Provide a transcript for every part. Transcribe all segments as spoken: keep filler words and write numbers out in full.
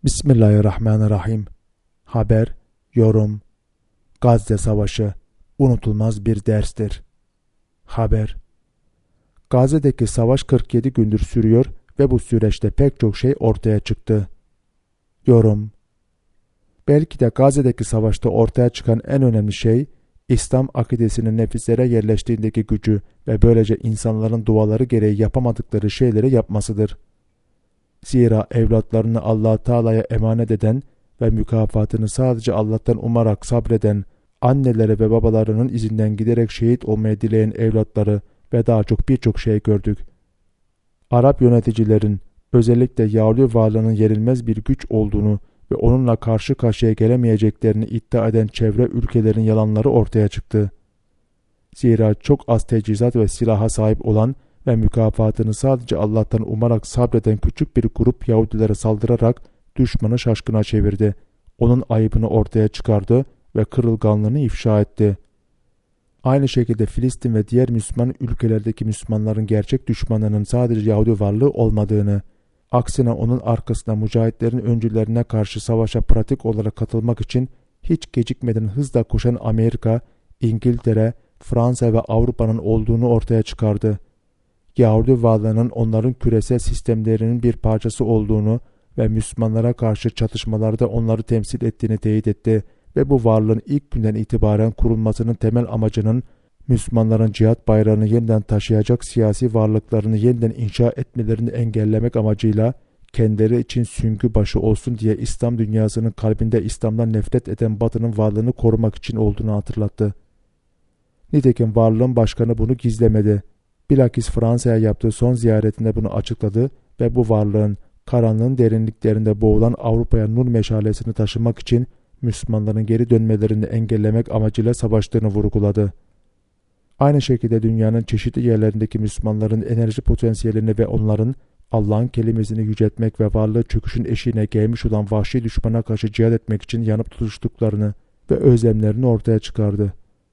Bismillahirrahmanirrahim. Haber, yorum, Gazze Savaşı unutulmaz bir derstir. Haber. Gazze'deki savaş kırk yedi gündür sürüyor ve bu süreçte pek çok şey ortaya çıktı. Yorum. Belki de Gazze'deki savaşta ortaya çıkan en önemli şey, İslam akidesinin nefislere yerleştiğindeki gücü ve böylece insanların duaları gereği yapamadıkları şeyleri yapmasıdır. Zira evlatlarını Allah Teala'ya emanet eden ve mükafatını sadece Allah'tan umarak sabreden, annelere ve babalarının izinden giderek şehit olmayı dileyen evlatları ve daha çok birçok şey gördük. Arap yöneticilerin özellikle Yahudi varlığının yenilmez bir güç olduğunu ve onunla karşı karşıya gelemeyeceklerini iddia eden çevre ülkelerin yalanları ortaya çıktı. Zira çok az teçhizat ve silaha sahip olan ve mükafatını sadece Allah'tan umarak sabreden küçük bir grup Yahudilere saldırarak düşmanı şaşkına çevirdi. Onun ayıbını ortaya çıkardı ve kırılganlığını ifşa etti. Aynı şekilde Filistin ve diğer Müslüman ülkelerdeki Müslümanların gerçek düşmanının sadece Yahudi varlığı olmadığını, aksine onun arkasında mücahitlerin öncülerine karşı savaşa pratik olarak katılmak için hiç gecikmeden hızla koşan Amerika, İngiltere, Fransa ve Avrupa'nın olduğunu ortaya çıkardı. Yahudi varlığının onların küresel sistemlerinin bir parçası olduğunu ve Müslümanlara karşı çatışmalarda onları temsil ettiğini teyit etti ve bu varlığın ilk günden itibaren kurulmasının temel amacının Müslümanların cihat bayrağını yeniden taşıyacak siyasi varlıklarını yeniden inşa etmelerini engellemek amacıyla kendileri için süngü başı olsun diye İslam dünyasının kalbinde İslam'dan nefret eden Batı'nın varlığını korumak için olduğunu hatırlattı. Nitekim varlığın başkanı bunu gizlemedi. Bilakis Fransa'ya yaptığı son ziyaretinde bunu açıkladı ve bu varlığın karanlığın derinliklerinde boğulan Avrupa'ya nur meşalesini taşımak için Müslümanların geri dönmelerini engellemek amacıyla savaştığını vurguladı. Aynı şekilde dünyanın çeşitli yerlerindeki Müslümanların enerji potansiyelini ve onların Allah'ın kelimesini yüceltmek ve varlığı çöküşün eşiğine gelmiş olan vahşi düşmana karşı cihad etmek için yanıp tutuştuklarını ve özlemlerini ortaya çıkardı.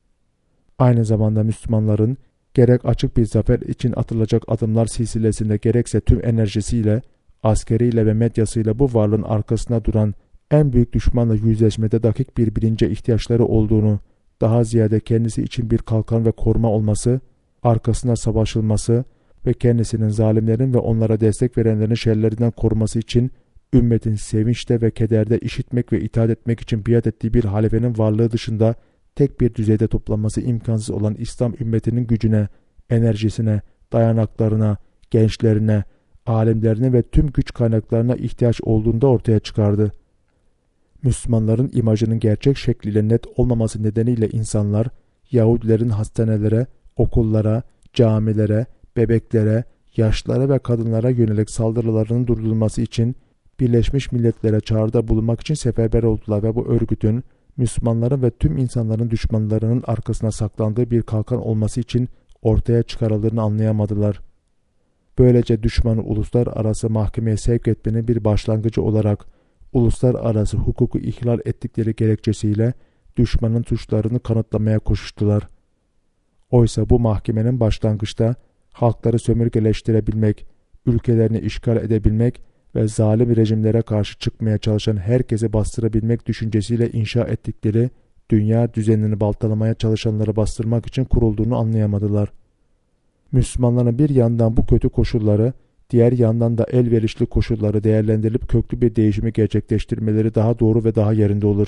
Aynı zamanda Müslümanların gerek açık bir zafer için atılacak adımlar silsilesinde gerekse tüm enerjisiyle, askeriyle ve medyasıyla bu varlığın arkasında duran en büyük düşmanla yüzleşmede dakik bir bilince ihtiyaçları olduğunu, daha ziyade kendisi için bir kalkan ve koruma olması, arkasında savaşılması ve kendisinin zalimlerin ve onlara destek verenlerin şerlerinden koruması için ümmetin sevinçte ve kederde işitmek ve itaat etmek için biat ettiği bir halifenin varlığı dışında tek bir düzeyde toplanması imkansız olan İslam ümmetinin gücüne, enerjisine, dayanaklarına, gençlerine, alimlerine ve tüm güç kaynaklarına ihtiyaç olduğunda ortaya çıkardı. Müslümanların imajının gerçek şekliyle net olmaması nedeniyle insanlar, Yahudilerin hastanelere, okullara, camilere, bebeklere, yaşlılara ve kadınlara yönelik saldırılarının durdurulması için Birleşmiş Milletler'e çağrıda bulunmak için seferber oldular ve bu örgütün Müslümanların ve tüm insanların düşmanlarının arkasına saklandığı bir kalkan olması için ortaya çıkarıldığını anlayamadılar. Böylece düşmanı uluslararası mahkemeye sevk etmenin bir başlangıcı olarak uluslararası hukuku ihlal ettikleri gerekçesiyle düşmanın suçlarını kanıtlamaya koşuştular. Oysa bu mahkemenin başlangıçta halkları sömürgeleştirebilmek, ülkelerini işgal edebilmek ve zalim rejimlere karşı çıkmaya çalışan herkese bastırabilmek düşüncesiyle inşa ettikleri dünya düzenini baltalamaya çalışanları bastırmak için kurulduğunu anlayamadılar. Müslümanların bir yandan bu kötü koşulları, diğer yandan da elverişli koşulları değerlendirilip köklü bir değişimi gerçekleştirmeleri daha doğru ve daha yerinde olur.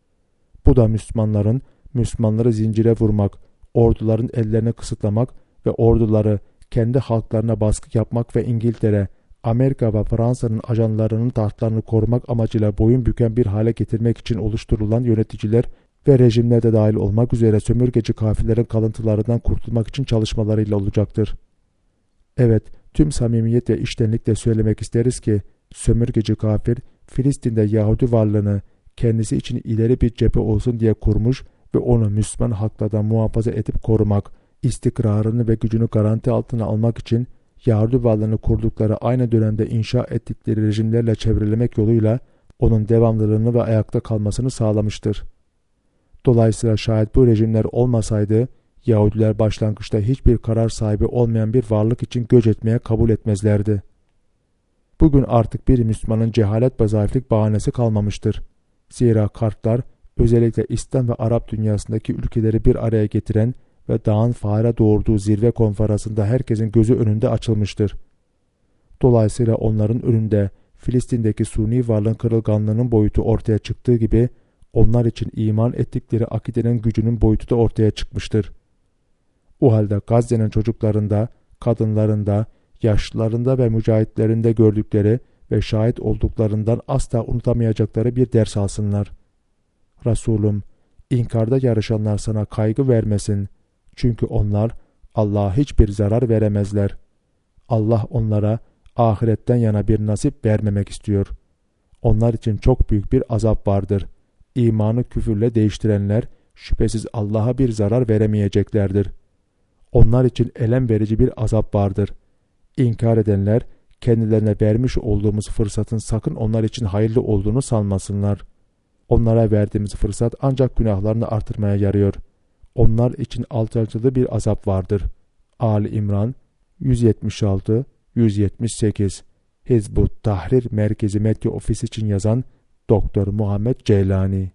Bu da Müslümanların, Müslümanları zincire vurmak, orduların ellerini kısıtlamak ve orduları kendi halklarına baskı yapmak ve İngiltere, Amerika ve Fransa'nın ajanlarının tahtlarını korumak amacıyla boyun büken bir hale getirmek için oluşturulan yöneticiler ve rejimler de dahil olmak üzere sömürgeci kafirlerin kalıntılarından kurtulmak için çalışmalarıyla olacaktır. Evet, tüm samimiyet ve içtenlikle söylemek isteriz ki, sömürgeci kafir, Filistin'de Yahudi varlığını kendisi için ileri bir cephe olsun diye kurmuş ve onu Müslüman halklardan muhafaza edip korumak, istikrarını ve gücünü garanti altına almak için Yahudi varlığını kurdukları aynı dönemde inşa ettikleri rejimlerle çevrelemek yoluyla onun devamlılığını ve ayakta kalmasını sağlamıştır. Dolayısıyla şayet bu rejimler olmasaydı, Yahudiler başlangıçta hiçbir karar sahibi olmayan bir varlık için göç etmeye kabul etmezlerdi. Bugün artık bir Müslümanın cehalet ve zayıflık bahanesi kalmamıştır. Zira kartlar özellikle İslam ve Arap dünyasındaki ülkeleri bir araya getiren ve dağın fare doğurduğu zirve konferansında herkesin gözü önünde açılmıştır. Dolayısıyla onların önünde Filistin'deki suni varlığın kırılganlığının boyutu ortaya çıktığı gibi onlar için iman ettikleri akidenin gücünün boyutu da ortaya çıkmıştır. O halde Gazze'nin çocuklarında, kadınlarında, yaşlılarında ve mücahitlerinde gördükleri ve şahit olduklarından asla unutamayacakları bir ders alsınlar. Resulüm, inkarda yarışanlar sana kaygı vermesin. Çünkü onlar Allah'a hiçbir zarar veremezler. Allah onlara ahiretten yana bir nasip vermemek istiyor. Onlar için çok büyük bir azap vardır. İmanı küfürle değiştirenler şüphesiz Allah'a bir zarar veremeyeceklerdir. Onlar için elem verici bir azap vardır. İnkar edenler kendilerine vermiş olduğumuz fırsatın sakın onlar için hayırlı olduğunu sanmasınlar. Onlara verdiğimiz fırsat ancak günahlarını artırmaya yarıyor. Onlar için alçaltıcı bir azap vardır. Ali İmran yüz yetmiş altı yüz yetmiş sekiz Hizbut Tahrir Merkezi Medya Ofisi için yazan Doktor Muhammed Ceylani.